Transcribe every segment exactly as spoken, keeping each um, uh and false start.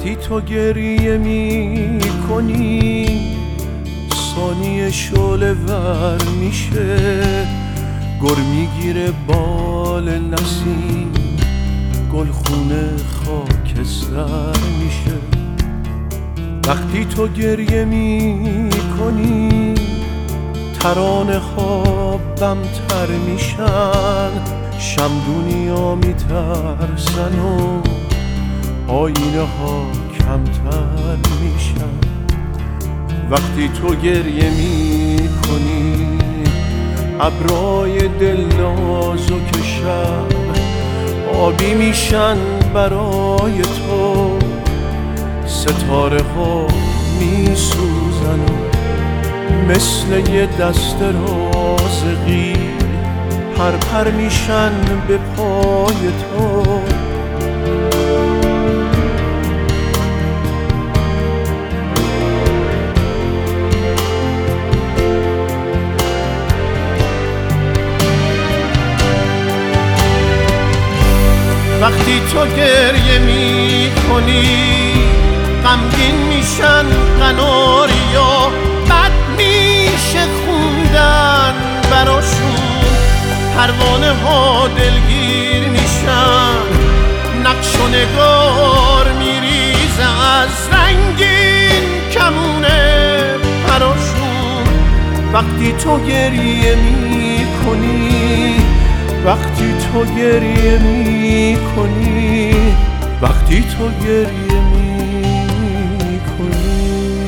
وقتی تو گریه می کنی ثانیه شعله ور میشه، گر میگیره بال نسیم، گلخونه خاکستر میشه. وقتی تو گریه می کنی ترانه خوابم تر میشن، شمدونیا میترسن و آینه ها کمتر میشن. وقتی تو گریه می کنی ابرای دلنازو که شب آبی میشن برای تو، ستاره ها میسوزن و مثل یه دست رازقی پر پر میشن به پای تو. وقتی تو گریه می کنی غمگین میشن قناریا، بد میشه خوندن براشون، پروانه ها دلگیر میشن، نقش و نگار میریزه از رنگین کمونه براشون. وقتی تو گریه می کنی وقتی تو گریه می کنی وقتی تو گریه می کنی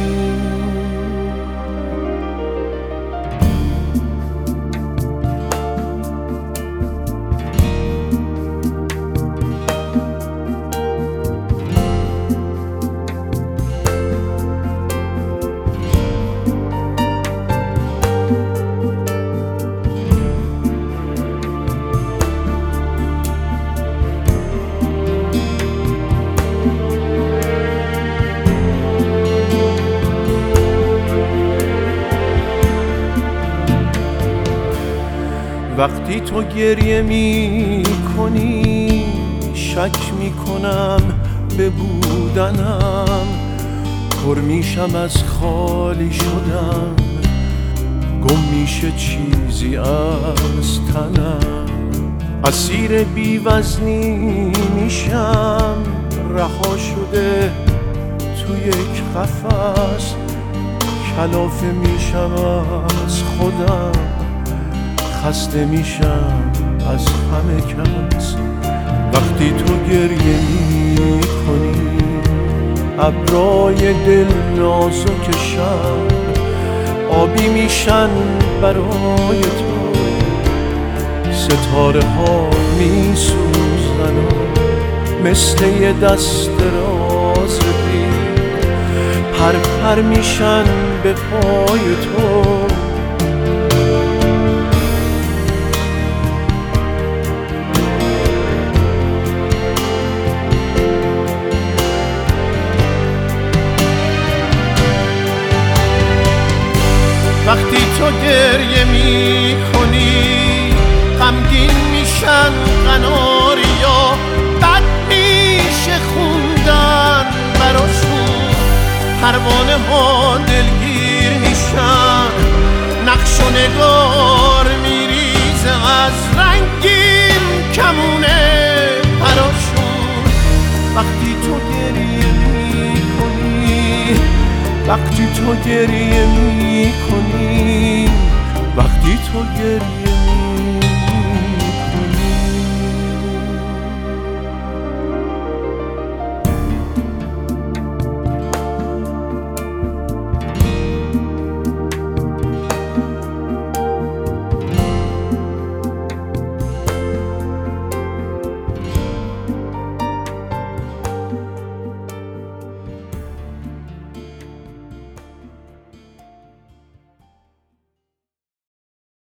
وقتی تو گریه می کنی شک می کنم به بودنم، پر میشم از خالی شدن، گم میشه چیزی از تنم، اسیر بی‌وزنی میشم، رها شده تو یک قفس، کلافه میشم از خودم، خسته میشم از همه کس. وقتی تو گریه می کنی ابرای دل نازک شب آبی میشن برای تو، ستاره ها میسوزن و مثل یه دست رازقی پر پر میشن به پای تو. وقتی تو گریه می کنی غمگین میشن قناریا، بد میشه خوندن براشون، پروانه ها دلگیر میشن، نقش و نگار میریزه از رنگین کمونه براشون. وقتی تو گریه می کنی وقتی تو گریه می کنی وقتی تو گریه